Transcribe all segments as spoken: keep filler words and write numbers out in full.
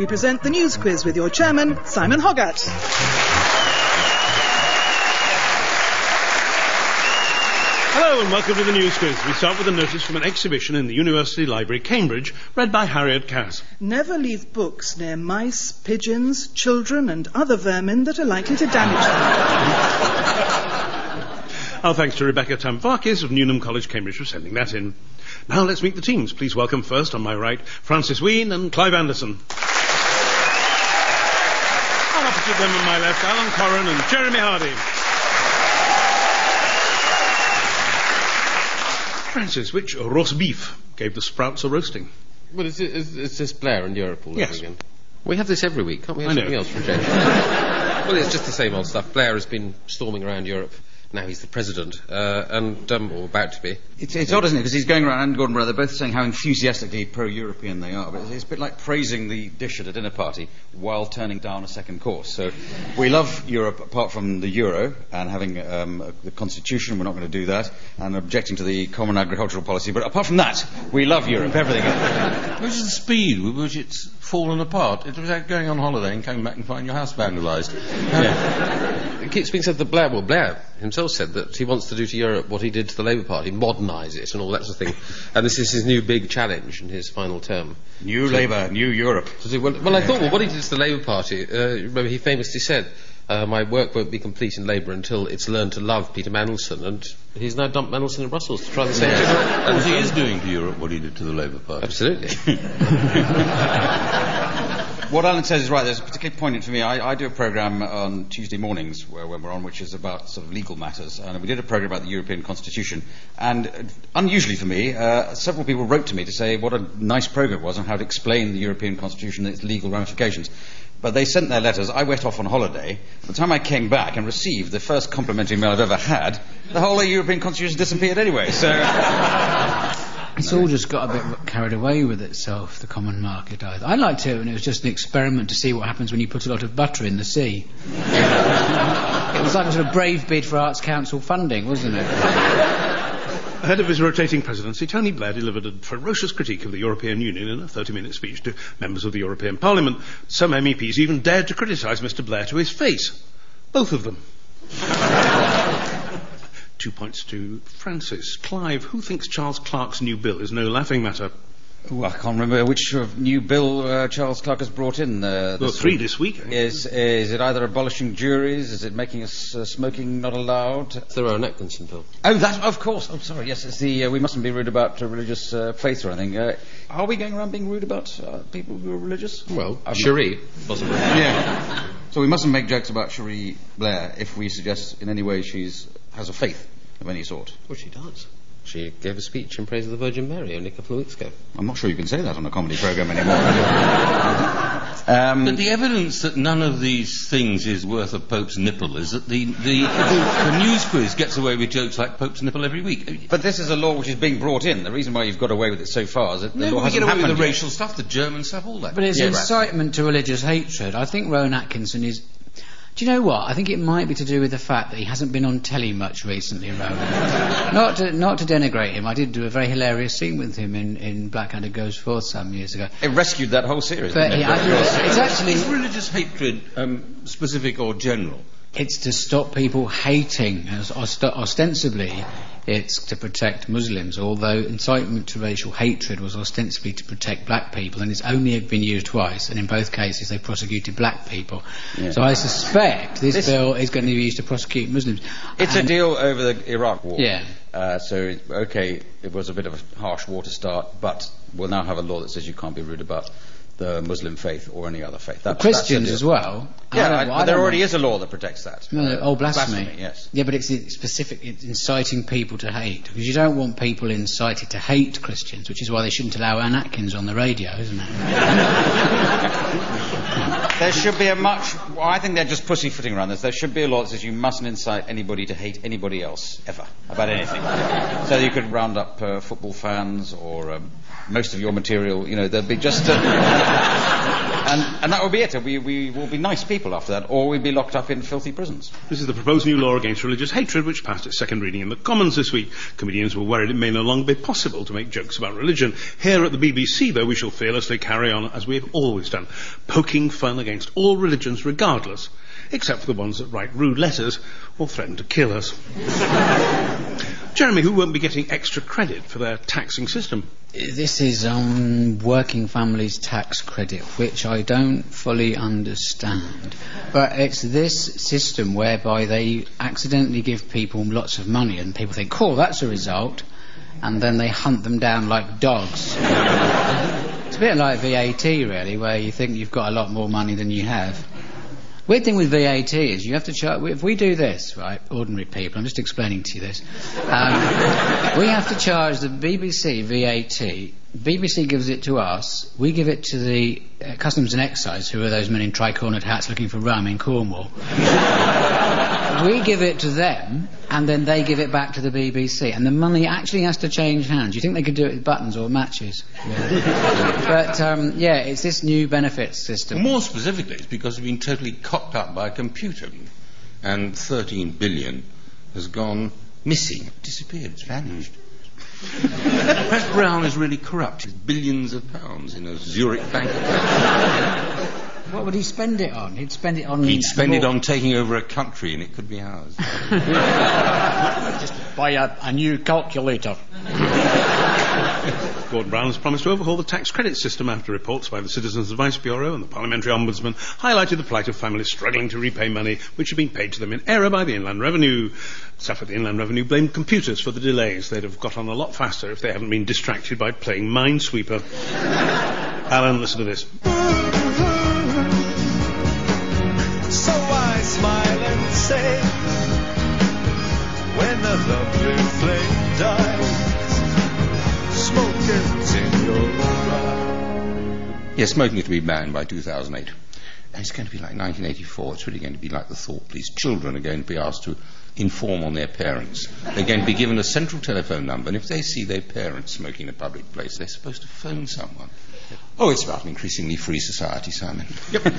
we present the News Quiz with your chairman, Simon Hoggart. Hello and welcome to the News Quiz. We start with a notice from an exhibition in the University Library, Cambridge, read by Harriet Cass. Never leave books near mice, pigeons, children and other vermin that are likely to damage them. Our thanks to Rebecca Tamvakis of Newnham College, Cambridge, for sending that in. Now let's meet the teams. Please welcome first, on my right, Francis Wheen and Clive Anderson. And opposite them on my left, Alan Corran and Jeremy Hardy. Francis, which roast beef gave the Sprouts a roasting? Well, it's, it's, it's just Blair in Europe all yes. over again. We have this every week, can't we? Have I something know. else for a change. Well, it's just the same old stuff. Blair has been storming around Europe. Now he's the president, uh, and um, or about to be. It's, it's odd, isn't it? Because he's going around, and Gordon Brown, they're both saying how enthusiastically pro-European they are. But it's, it's a bit like praising the dish at a dinner party while turning down a second course. So we love Europe apart from the euro and having um, a, the constitution. We're not going to do that, and objecting to the common agricultural policy. But apart from that, we love Europe. Everything else. Which is the speed with which it's fallen apart. It was like going on holiday and coming back and finding your house vandalised. Yeah. It keeps being said that Blair, well, Blair himself said that he wants to do to Europe what he did to the Labour Party, modernise it and all that sort of thing. And this is his new big challenge in his final term. New so, Labour, new Europe. So, well, well, I thought, well, what he did to the Labour Party, uh, remember he famously said, uh, my work won't be complete in Labour until it's learned to love Peter Mandelson, and he's now dumped Mandelson in Brussels to try the same thing. Of course, he is doing to Europe what he did to the Labour Party. Absolutely. What Alan says is right. There's particularly poignant for me. I, I do a programme on Tuesday mornings where, when we're on, which is about sort of legal matters. And we did a programme about the European Constitution. And uh, unusually for me, uh, several people wrote to me to say what a nice programme it was on how to explain the European Constitution and its legal ramifications. But they sent their letters. I went off on holiday. By the time I came back and received the first complimentary mail I've ever had, the whole European Constitution disappeared anyway. So. It's all just got a bit carried away with itself, the common market. I, I liked it when it was just an experiment to see what happens when you put a lot of butter in the sea. It was like a sort of brave bid for Arts Council funding, wasn't it? Ahead of his rotating presidency, Tony Blair delivered a ferocious critique of the European Union in a thirty-minute speech to members of the European Parliament. Some M E Ps even dared to criticise Mister Blair to his face. Both of them. Two points to Francis. Clive, who thinks Charles Clarke's new bill is no laughing matter? Ooh, I can't remember which uh, new bill uh, Charles Clarke has brought in. Uh, Well, three this week. Is, is it either abolishing juries? Is it making us uh, smoking not allowed? It's the Rowan Atkinson bill. Oh, that, of course. I'm sorry. Yes, it's the uh, we mustn't be rude about uh, religious uh, faith or anything. Uh, are we going around being rude about uh, people who are religious? Well, I'm Cherie, possibly. Yeah. So we mustn't make jokes about Cherie Blair if we suggest in any way she's has a faith of any sort. Well, she does. She gave a speech in praise of the Virgin Mary only a couple of weeks ago. I'm not sure you can say that on a comedy programme anymore. um, But the evidence that none of these things is worth a Pope's nipple is that the, the, the News Quiz gets away with jokes like Pope's nipple every week. But this is a law which is being brought in. The reason why you've got away with it so far is that the No, law we hasn't get away happened with the yet. racial stuff, the German stuff, all that. But it's Yeah, incitement to religious hatred. I think Rowan Atkinson is... Do you know what? I think it might be to do with the fact that he hasn't been on telly much recently, Rowan. not, to, not to denigrate him. I did do a very hilarious scene with him in, in Blackadder Goes Forth some years ago. It rescued that whole series. But didn't he, it? I think it's, it's actually... Is religious hatred um, specific or general? It's to stop people hating. As ost- ostensibly, it's to protect Muslims, although incitement to racial hatred was ostensibly to protect black people, and it's only been used twice, and in both cases they prosecuted black people. Yeah. So I suspect this, This- bill is going to be used to prosecute Muslims. It's And- a deal over the Iraq war. Yeah. Uh, so, okay, it was a bit of a harsh war to start, but we'll now have a law that says you can't be rude about the Muslim faith or any other faith. That, Christians that's as the deal. well. Yeah, I don't- I- I but there don't already know. is a law that protects that. No, no, oh, blasphemy. Blasphemy, yes. Yeah, but it's specific, it's inciting people to hate. Because you don't want people incited to hate Christians, which is why they shouldn't allow Ann Atkins on the radio, isn't it? There should be a much... Well, I think they're just pussyfooting around this. There should be a law that says you mustn't incite anybody to hate anybody else, ever, about anything. So you could round up uh, football fans or... Um, most of your material, you know, there'll be just... Uh, And, and that will be it. We, we will be nice people after that, or we'll be locked up in filthy prisons. This is the proposed new law against religious hatred, which passed its second reading in the Commons this week. Comedians were worried it may no longer be possible to make jokes about religion. Here at the B B C, though, we shall fearlessly carry on as we have always done, poking fun against all religions regardless, except for the ones that write rude letters or threaten to kill us. Jeremy, who won't be getting extra credit for their taxing system? This is um, working families tax credit, which I don't fully understand. But it's this system whereby they accidentally give people lots of money and people think, cool, that's a result, and then they hunt them down like dogs. It's a bit like V A T, really, where you think you've got a lot more money than you have. Weird thing with V A T is you have to charge. If we do this, right, ordinary people, I'm just explaining to you this, um, we have to charge the B B C V A T. B B C gives it to us. We give it to the uh, Customs and Excise, who are those men in tri-cornered hats looking for rum in Cornwall. We give it to them, and then they give it back to the B B C, and the money actually has to change hands. You think they could do it with buttons or matches? Yeah. But um, yeah, it's this new benefits system. More specifically, it's because it's been totally cocked up by a computer, and thirteen billion has gone missing, disappeared, it's vanished. Perhaps Brown is really corrupt. It's billions of pounds in a Zurich bank account. What would he spend it on? He'd spend it on... He'd spend more. it on taking over a country, and it could be ours. Just buy a, a new calculator. Gordon Brown has promised to overhaul the tax credit system after reports by the Citizens Advice Bureau and the Parliamentary Ombudsman highlighted the plight of families struggling to repay money which had been paid to them in error by the Inland Revenue. Staff at the Inland Revenue blamed computers for the delays. They'd have got on a lot faster if they hadn't been distracted by playing Minesweeper. Alan, listen to this. So I smile and say, when the lovely flame dies, smoke it in your eye. Yes, smoking is to be banned by two thousand eight. And it's going to be like nineteen eighty-four. It's really going to be like the Thought Police. Children are going to be asked to inform on their parents. They're going to be given a central telephone number, and if they see their parents smoking in a public place, they're supposed to phone someone. Oh, it's about an increasingly free society, Simon. Yep. So,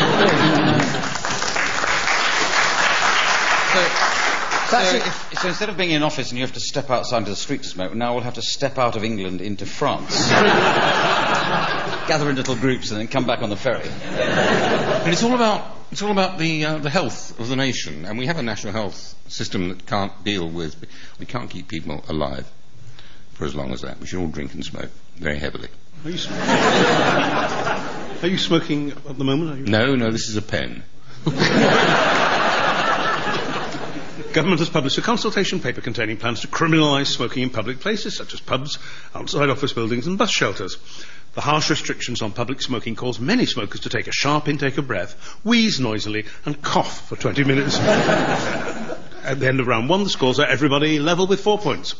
so, if, so instead of being in an office and you have to step outside into the street to smoke, now we'll have to step out of England into France. Gather in little groups and then come back on the ferry. And it's all about it's all about the uh, the health of the nation, and we have a national health system that can't deal with. We can't keep people alive for as long as that. We should all drink and smoke very heavily. Are you, sm- Are you smoking at the moment? Are you? No, no, this is a pen. Government has published a consultation paper containing plans to criminalise smoking in public places such as pubs, outside office buildings and bus shelters. The harsh restrictions on public smoking cause many smokers to take a sharp intake of breath, wheeze noisily and cough for twenty minutes. At the end of round one, the scores are everybody level with four points.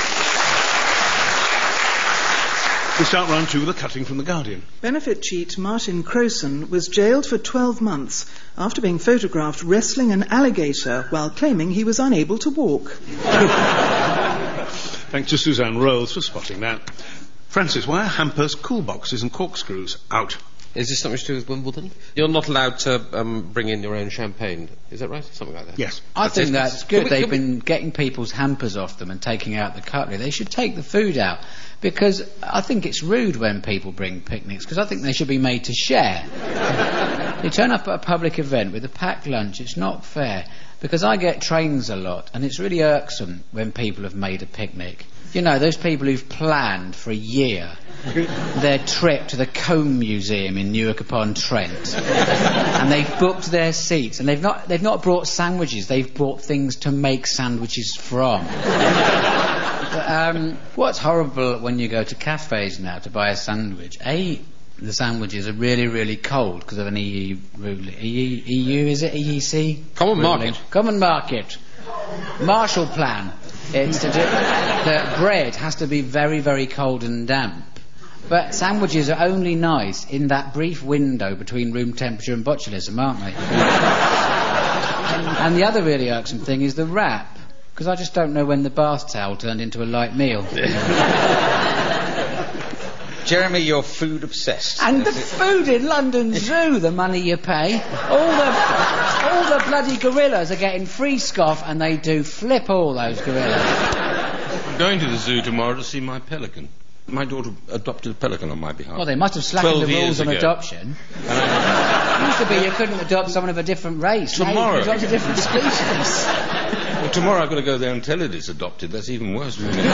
We start round two with a cutting from The Guardian. Benefit cheat Martin Crowson was jailed for twelve months after being photographed wrestling an alligator while claiming he was unable to walk. Thanks to Suzanne Rose for spotting that. Francis, why are hampers, cool boxes and corkscrews out? Is this something to do with Wimbledon? You're not allowed to um, bring in your own champagne. Is that right? Something like that? Yes. I That's think it. that's Can good. we- They've can we- been getting people's hampers off them and taking out the cutlery. They should take the food out, because I think it's rude when people bring picnics, because I think they should be made to share. You turn up at a public event with a packed lunch, it's not fair, because I get trains a lot, and it's really irksome when people have made a picnic. You know, those people who've planned for a year their trip to the Comb Museum in Newark-upon-Trent, and they've booked their seats, and they've not they've not brought sandwiches, they've brought things to make sandwiches from. But, um, what's horrible when you go to cafes now to buy a sandwich? A, the sandwiches are really, really cold because of an E U ruling. E U, is it? E E C? Common ruling. market. Common market. Marshall Plan. It's to do, the bread has to be very, very cold and damp. But sandwiches are only nice in that brief window between room temperature and botulism, aren't they? and, and the other really irksome thing is the wrap, because I just don't know when the bath towel turned into a light meal. Jeremy, you're food obsessed. And the food in London Zoo, the money you pay, all the all the bloody gorillas are getting free scoff, and they do flip all those gorillas. I'm going to the zoo tomorrow to see my pelican. My daughter adopted a pelican on my behalf. Well, they must have slackened the rules on ago. adoption. It used to be you couldn't adopt someone of a different race. Tomorrow. Now you can adopt a different species. Well, tomorrow I've got to go there and tell it it's adopted. That's even worse for me.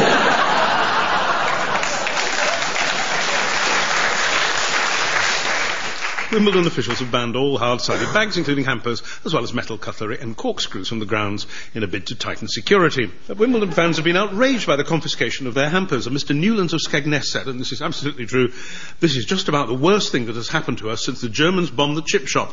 Wimbledon officials have banned all hard-sided bags, including hampers, as well as metal cutlery and corkscrews from the grounds in a bid to tighten security. But Wimbledon fans have been outraged by the confiscation of their hampers, and Mister Newlands of Skegness said, and this is absolutely true, this is just about the worst thing that has happened to us since the Germans bombed the chip shop.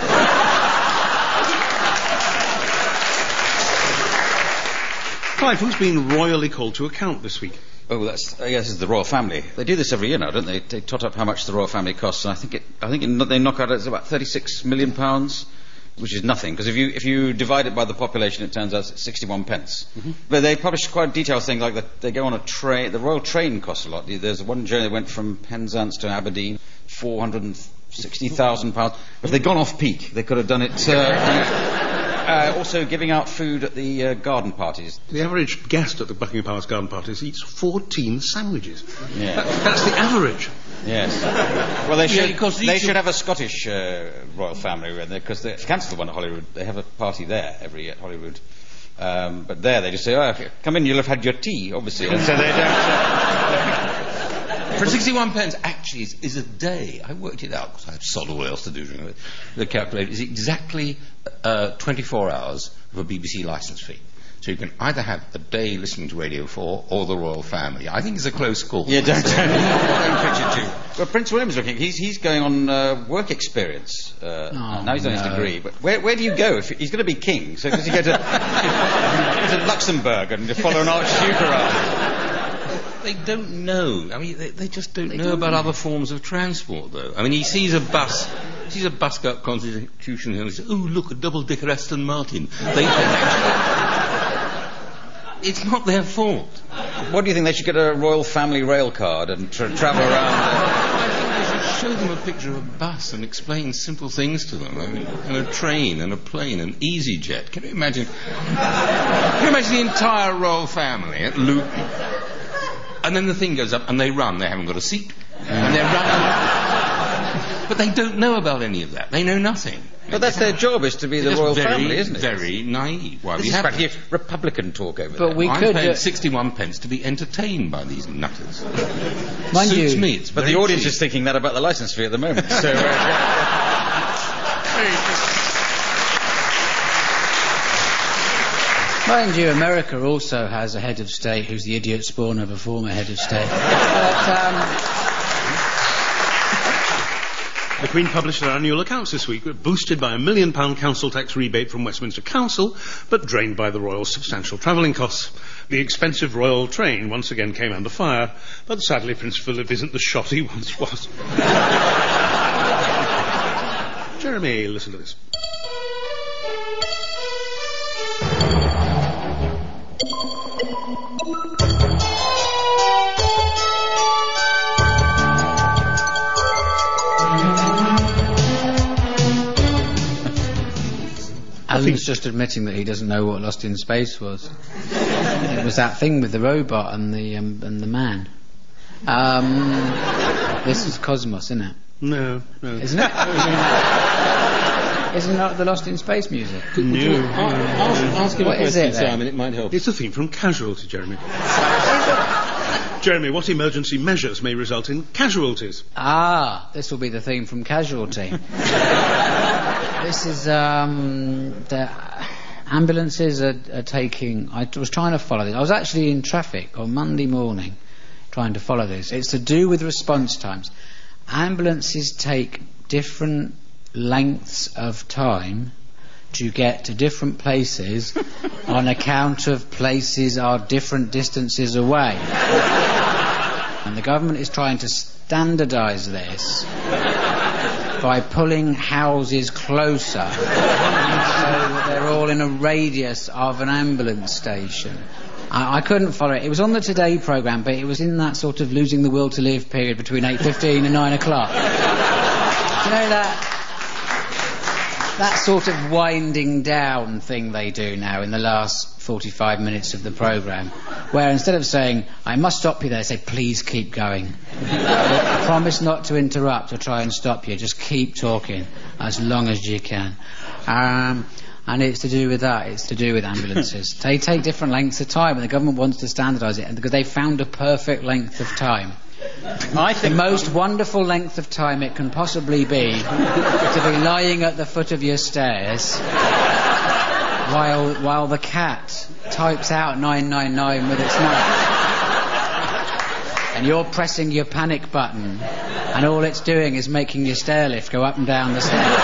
Clive, who's been royally called to account this week? Oh, that's I guess it's the royal family. They do this every year now, don't they? They tot up how much the royal family costs, and I think it, I think it, they knock out it's about thirty-six million pounds, which is nothing. Because if you if you divide it by the population, it turns out it's sixty-one pence. Mm-hmm. But they publish quite detailed things like that. They go on a train. The royal train costs a lot. There's one journey that went from Penzance to Aberdeen, four hundred and sixty thousand pounds. If they'd gone off peak, they could have done it. Uh, Uh, also giving out food at the uh, garden parties. The average guest at the Buckingham Palace garden parties eats fourteen sandwiches. Yeah. That, that's the average. Yes. Well, they should, yeah, they should have a Scottish uh, royal family, because they cancelled the one at Holyrood. They have a party there every year at Holyrood. Um, but there they just say, oh, come in, you'll have had your tea, obviously. And so they don't... Uh, For sixty-one pence, actually, is, is a day. I worked it out because I have sod all else to do. The calculator is exactly uh, twenty-four hours of a B B C licence fee. So you can either have a day listening to Radio four or the royal family. I think it's a close call. Yeah, don't, don't, don't pitch it too. Well, Prince William's looking. He's he's going on uh, work experience. Uh, oh, now he's done no. his degree. But where where do you go if he's going to be king? So does he go to, to Luxembourg and follow an archduke around? They don't know. I mean, they, they just don't they know don't about know. other forms of transport, though. I mean, he sees a bus, he sees a bus go up Constitution Hill and he says, "Oh, look, a double-decker Aston Martin." They don't actually... It's not their fault. What do you think? They should get a royal family rail card and tra- travel around? I think they should show them a picture of a bus and explain simple things to them. I mean, and a train and a plane and EasyJet. Can you imagine? Can you imagine the entire royal family at Luton? And then the thing goes up and they run. They haven't got a seat. And they're running. But they don't know about any of that. They know nothing. But that's their job, is to be the royal very, family, isn't it? Very naive. Why this is practically Republican talk over but there. we I'm could paying uh, sixty-one pence to be entertained by these nutters. Mind Suits you, me. It's but very the audience cheap. is thinking that about the licence fee at the moment. So. Uh, Mind you, America also has a head of state who's the idiot spawn of a former head of state. But, um, The Queen published her annual accounts this week, boosted by a million pound council tax rebate from Westminster Council, but drained by the royal substantial travelling costs. The expensive royal train once again came under fire, but sadly Prince Philip isn't the shot he once was. Jeremy, listen to this. Alan's just admitting that he doesn't know what Lost in Space was. It was that thing with the robot and the um, and the man. Um, this is Cosmos, isn't it? No, no. Isn't it? Isn't that the Lost in Space music? No. Ask, ask him What a is question, it then? Simon. It might help. It's a theme from Casualty, Jeremy. Jeremy, what emergency measures may result in casualties? Ah, this will be the theme from Casualty. This is um, the ambulances are, are taking. I was trying to follow this. I was actually in traffic on Monday morning, trying to follow this. It's to do with response times. Ambulances take different lengths of time to get to different places on account of places are different distances away. And the government is trying to standardise this by pulling houses closer so that they're all in a radius of an ambulance station. I, I couldn't follow it. It was on the Today programme, but it was in that sort of losing the will to live period between eight fifteen and nine o'clock. Do you know that? That sort of winding down thing they do now in the last forty-five minutes of the programme, where instead of saying, I must stop you there, they say, please keep going. I promise not to interrupt or try and stop you. Just keep talking as long as you can. Um, and it's to do with that. It's to do with ambulances. They take different lengths of time, and the government wants to standardise it, because they found a perfect length of time. I think the most wonderful length of time it can possibly be to be lying at the foot of your stairs while while the cat types out nine nine nine with its mouth, and you're pressing your panic button, and all it's doing is making your stair lift go up and down the stairs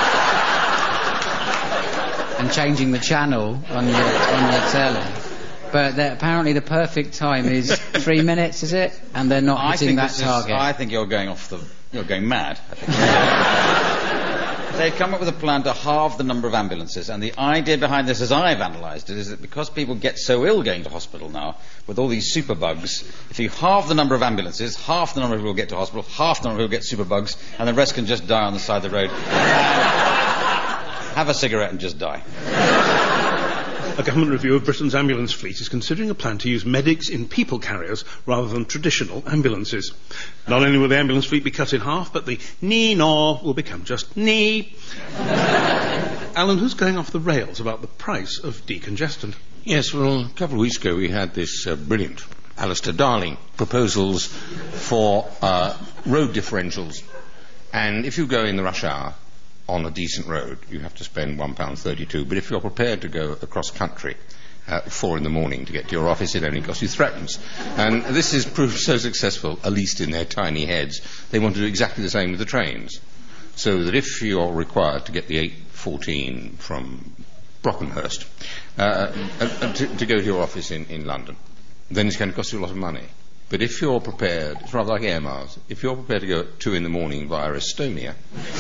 and changing the channel on your on your telly. But apparently the perfect time is three minutes, is it? And they're not hitting that target. Is, I think you're going off the... You're going mad, I think. They've come up with a plan to halve the number of ambulances, and the idea behind this, as I've analysed it, is that because people get so ill going to hospital now, with all these superbugs, if you halve the number of ambulances, half the number of people get to hospital, half the number of people get superbugs, and the rest can just die on the side of the road. Have a cigarette and just die. A government review of Britain's ambulance fleet is considering a plan to use medics in people carriers rather than traditional ambulances. Not only will the ambulance fleet be cut in half, but the knee-naw will become just knee. Alan, who's going off the rails about the price of decongestant? Yes, well, a couple of weeks ago we had this uh, brilliant Alistair Darling proposals for uh, road differentials. And if you go in the rush hour on a decent road, you have to spend one pound thirty-two. But if you're prepared to go across country at four in the morning to get to your office, it only costs you threepence. And this has proved so successful, at least in their tiny heads, they want to do exactly the same with the trains. So that if you're required to get the eight fourteen from Brockenhurst uh, uh, to, to go to your office in, in London, then it's going to cost you a lot of money. But if you're prepared, it's rather like Air Miles, if you're prepared to go at two in the morning via Estonia,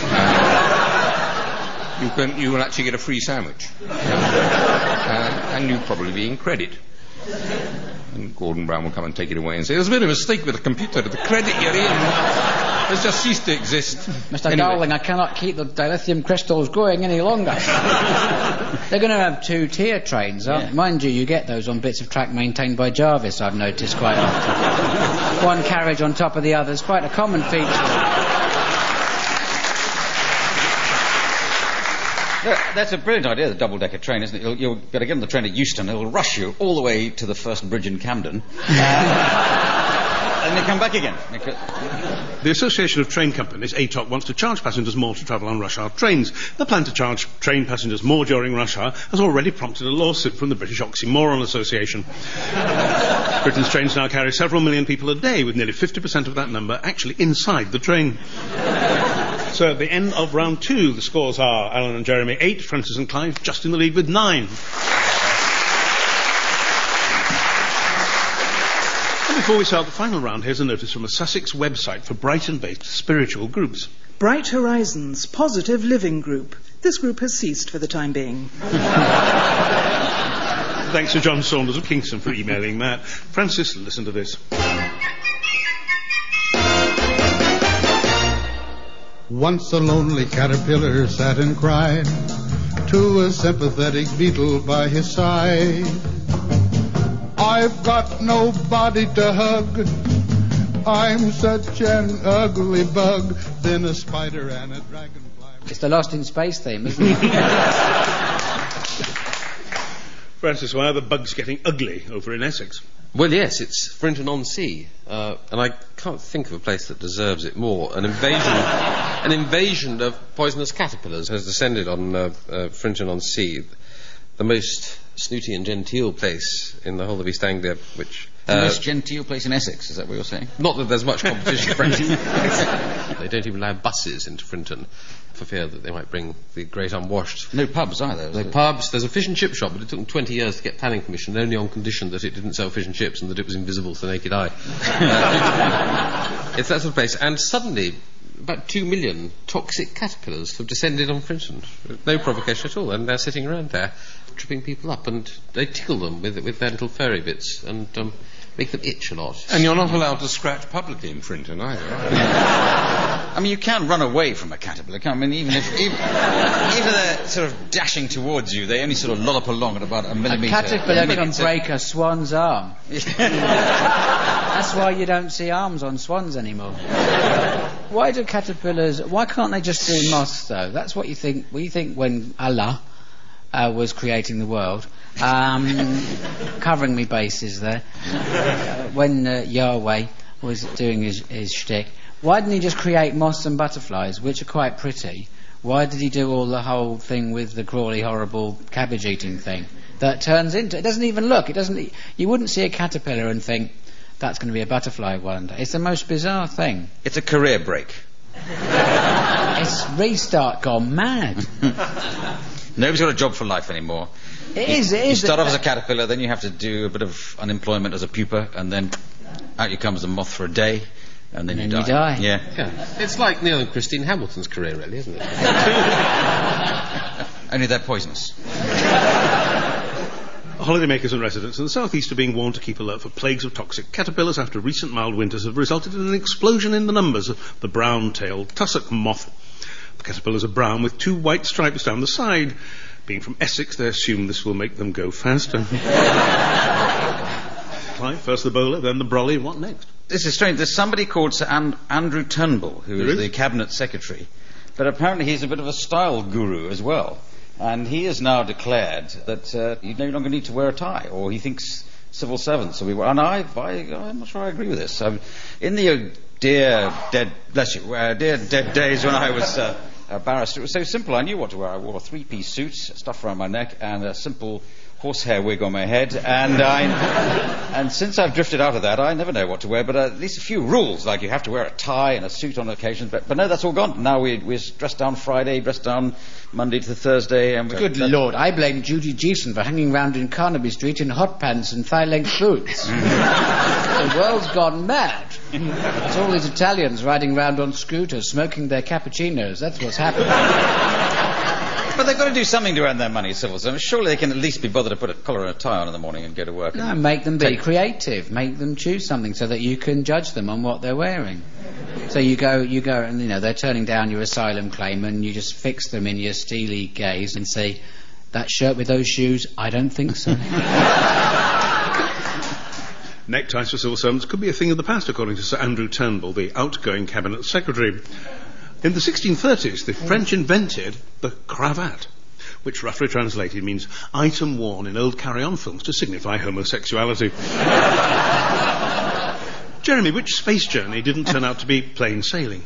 uh, you, can, you will actually get a free sandwich. uh, and you'll probably be in credit. And Gordon Brown will come and take it away and say, there's been a mistake with the computer, the credit you're in has just ceased to exist. Mister Anyway. Darling, I cannot keep the dilithium crystals going any longer. They're going to have two-tier trains, aren't Yeah. they? Mind you, you get those on bits of track maintained by Jarvis, I've noticed quite often. One carriage on top of the other is quite a common feature. That, that's a brilliant idea, the double-decker train, isn't it? You'll, you'll better get on the train at Euston, it'll rush you all the way to the first bridge in Camden. And then come back again. The Association of Train Companies, A T O C, wants to charge passengers more to travel on rush hour trains. The plan to charge train passengers more during rush hour has already prompted a lawsuit from the British Oxymoron Association. Britain's trains now carry several million people a day, with nearly fifty percent of that number actually inside the train. So at the end of round two, the scores are Alan and Jeremy eight, Francis and Clive just in the lead with nine. And before we start the final round, here's a notice from a Sussex website for Brighton-based spiritual groups. Bright Horizons Positive Living Group. This group has ceased for the time being. Thanks to John Saunders of Kingston for emailing that. Francis, listen to this. Once a lonely caterpillar sat and cried to a sympathetic beetle by his side. I've got nobody to hug. I'm such an ugly bug. Then a spider and a dragonfly. It's the Lost in Space theme, isn't it? Francis, why are the bugs getting ugly over in Essex? Well, yes, it's Frinton-on-Sea, uh, and I can't think of a place that deserves it more. An invasion, an invasion of poisonous caterpillars has descended on uh, uh, Frinton-on-Sea, the most snooty and genteel place in the whole of East Anglia, which... The Uh, most genteel place in Essex, is that what you're saying? not that there's much competition, frankly. They don't even allow buses into Frinton for fear that they might bring the great unwashed. No pubs either. is No there? pubs. There's a fish and chip shop, but it took them twenty years to get planning permission, only on condition that it didn't sell fish and chips and that it was invisible to the naked eye. Uh, it's that sort of place. And suddenly, about two million toxic caterpillars have descended on Frinton. No provocation at all, and they're sitting around there, tripping people up, and they tickle them with with their little furry bits, and um, make them itch a lot. And you're not allowed to scratch publicly in Frinton either, are you? I mean, you can run away from a caterpillar, can't you? I mean, even if even, even if they're sort of dashing towards you, they only sort of lollop along at about a A millimetre. caterpillar can millimetre. break a swan's arm. That's why you don't see arms on swans anymore. Why do caterpillars... Why can't they just do moths, though? That's what you think... We think when Allah uh, was creating the world... Um, covering me bases there. Uh, when uh, Yahweh was doing his, his shtick, why didn't he just create moths and butterflies, which are quite pretty? Why did he do all the whole thing with the crawly, horrible cabbage-eating thing that turns into... It doesn't even look. It doesn't. You wouldn't see a caterpillar and think that's going to be a butterfly one day. It's the most bizarre thing. It's a career break. It's restart gone mad. Nobody's got a job for life anymore. It you, is. It you is. start off as a caterpillar, then you have to do a bit of unemployment as a pupa, and then out you come as a moth for a day, and then, And you, then die. you die. Yeah. Yeah. It's like Neil and Christine Hamilton's career, really, isn't it? Only they're poisonous. Holidaymakers and residents in the southeast are being warned to keep alert for plagues of toxic caterpillars after recent mild winters have resulted in an explosion in the numbers of the brown-tailed tussock moth. The caterpillars are brown with two white stripes down the side. Being from Essex, they assume this will make them go faster. Clive, first the bowler, then the brolly. What next? This is strange. There's somebody called Sir An- Andrew Turnbull, who There is is? the Cabinet Secretary, but apparently he's a bit of a style guru as well. And he has now declared that uh, you no longer need to wear a tie, or he thinks civil servants will be... And I, I, I'm not sure I agree with this. Um, in the uh, dear dead... Bless you. Uh, dear dead days when I was... Uh, a barrister. It was so simple. I knew what to wear. I wore a three-piece suit, stuff around my neck, and a simple horsehair wig on my head. And I, and since I've drifted out of that, I never know what to wear. But uh, at least a few rules, like you have to wear a tie and a suit on occasion. But, but no, that's all gone. Now we we're dressed down Friday, dressed down Monday to Thursday, and we Good Lord, I blame Judy Geeson for hanging round in Carnaby Street in hot pants and thigh-length boots. The world's gone mad. It's all these Italians riding round on scooters, smoking their cappuccinos. That's what's happening. But they've got to do something to earn their money, civil servants. Surely they can at least be bothered to put a collar and a tie on in the morning and go to work. No, and make them be take- creative. Make them choose something so that you can judge them on what they're wearing. So you go, you go, and you know they're turning down your asylum claim, and you just fix them in your steely gaze and say, "That shirt with those shoes? I don't think so." Neckties for civil servants could be a thing of the past, according to Sir Andrew Turnbull, the outgoing Cabinet Secretary. In the sixteen thirties, the French invented the cravat, which roughly translated means item worn in old carry-on films to signify homosexuality. Jeremy, which space journey didn't turn out to be plain sailing?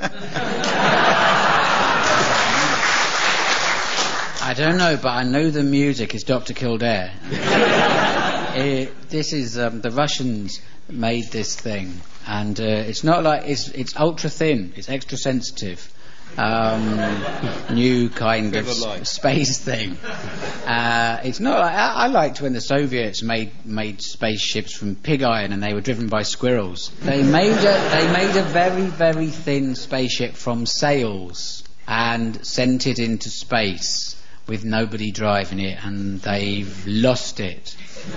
I don't know, but I know the music is Doctor Kildare. It, this is um, the Russians made this thing, and uh, it's not like it's it's ultra thin. It's extra sensitive. Um, new kind of s- space thing. Uh, it's not. Like, I, I liked when the Soviets made made spaceships from pig iron and they were driven by squirrels. They made a they made a very very thin spaceship from sails and sent it into space with nobody driving it, and they've lost it.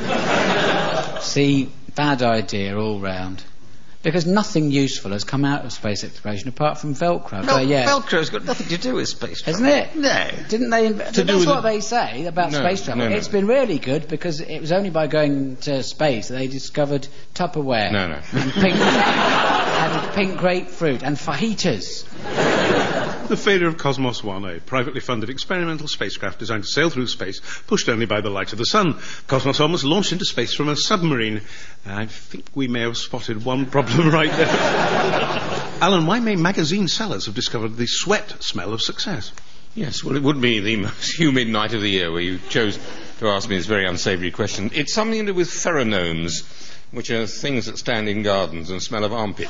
See, bad idea all round. Because nothing useful has come out of space exploration apart from Velcro. Vel- so, yeah. Velcro's got nothing to do with space travel. Isn't it? No. Didn't they? Inv- To do that's with what the- they say about No, space travel. no, no. It's been really good because it was only by going to space that they discovered Tupperware. No, no. And pink, and pink grapefruit and fajitas. The failure of Cosmos One, a privately funded experimental spacecraft designed to sail through space, pushed only by the light of the sun. Cosmos One was launched into space from a submarine. I think we may have spotted one problem right there. Alan, why may magazine sellers have discovered the sweat smell of success? Yes, well, it would be the most humid night of the year where you chose to ask me this very unsavoury question. It's something to do with pheromones, which are things that stand in gardens and smell of armpit.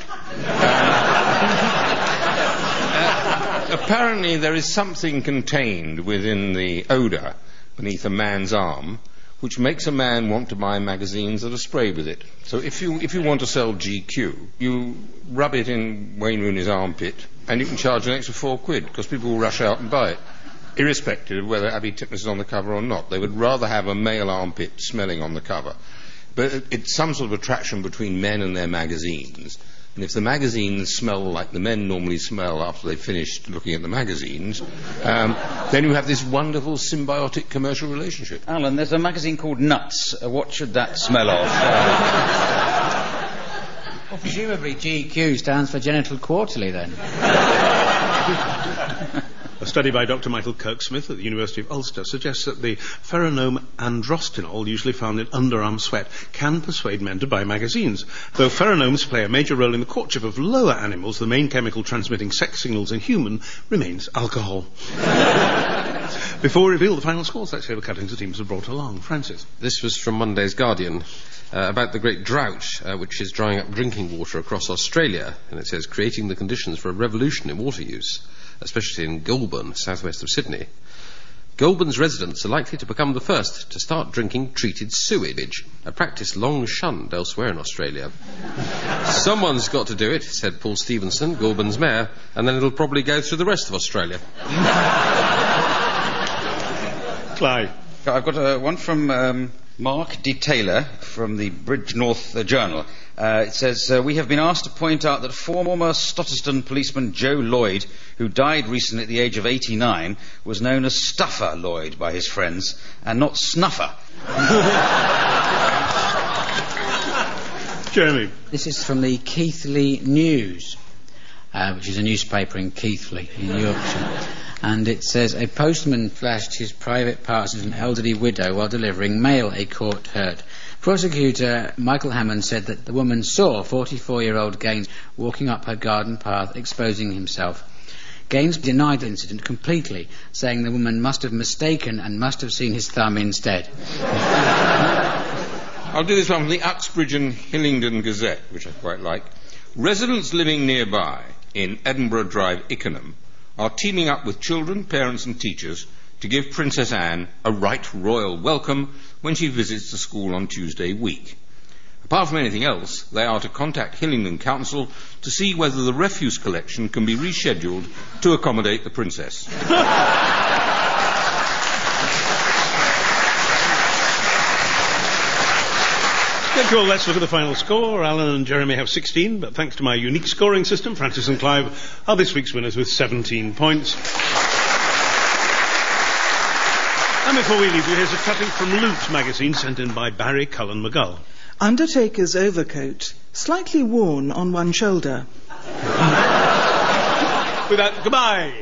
Uh, apparently there is something contained within the odour beneath a man's arm which makes a man want to buy magazines that are sprayed with it. So if you, if you want to sell G Q, you rub it in Wayne Rooney's armpit, and you can charge an extra four quid, because people will rush out and buy it, irrespective of whether Abby Titmus is on the cover or not. They would rather have a male armpit smelling on the cover. But it's some sort of attraction between men and their magazines. And if the magazines smell like the men normally smell after they've finished looking at the magazines, um, then you have this wonderful symbiotic commercial relationship. Alan, there's a magazine called Nuts. Uh, what should that smell of? Uh... Well, presumably G Q stands for Genital Quarterly, then. A study by Doctor Michael Kirksmith at the University of Ulster suggests that the pheromone androstenol, usually found in underarm sweat, can persuade men to buy magazines. Though pheromones play a major role in the courtship of lower animals, the main chemical transmitting sex signals in human remains alcohol. Before we reveal the final scores, let's hear the cuttings the teams have brought along. Francis. This was from Monday's Guardian. Uh, about the great drought uh, which is drying up drinking water across Australia, and it says creating the conditions for a revolution in water use, especially in Goulburn, southwest of Sydney. Goulburn's residents are likely to become the first to start drinking treated sewage, a practice long shunned elsewhere in Australia. Someone's got to do it, said Paul Stevenson, Goulburn's mayor, and then it'll probably go through the rest of Australia. Clive. I've got uh, one from um, Mark D. Taylor from the Bridgnorth uh, Journal. Uh, it says, uh, we have been asked to point out that former Stotterston policeman Joe Lloyd, who died recently at the age of eighty-nine, was known as Stuffer Lloyd by his friends, and not Snuffer. Jeremy. This is from the Keighley News, uh, which is a newspaper in Keighley, in Yorkshire. And it says, a postman flashed his private parts at an elderly widow while delivering mail, a court heard. Prosecutor Michael Hammond said that the woman saw forty-four-year-old Gaines walking up her garden path, exposing himself. Gaines denied the incident completely, saying the woman must have mistaken and must have seen his thumb instead. I'll do this one from the Uxbridge and Hillingdon Gazette, which I quite like. Residents living nearby in Edinburgh Drive, Ickenham, are teaming up with children, parents and teachers to give Princess Anne a right royal welcome when she visits the school on Tuesday week. Apart from anything else, they are to contact Hillingdon Council to see whether the refuse collection can be rescheduled to accommodate the princess. Thank you all. Let's look at the final score. Alan and Jeremy have sixteen, but thanks to my unique scoring system, Francis and Clive are this week's winners with seventeen points. And before we leave you, here's a cutting from Loot magazine sent in by Barry Cullen McGull. Undertaker's overcoat, slightly worn on one shoulder. With that, goodbye.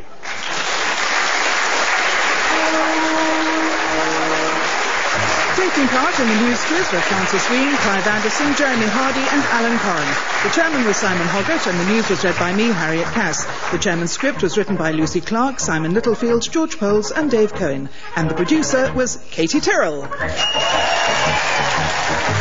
Taking part in the news quiz were Francis Ween, Clive Anderson, Jeremy Hardy and Alan Corrin. The chairman was Simon Hoggart and the news was read by me, Harriet Cass. The chairman's script was written by Lucy Clark, Simon Littlefield, George Poles and Dave Cohen. And the producer was Katie Tyrrell.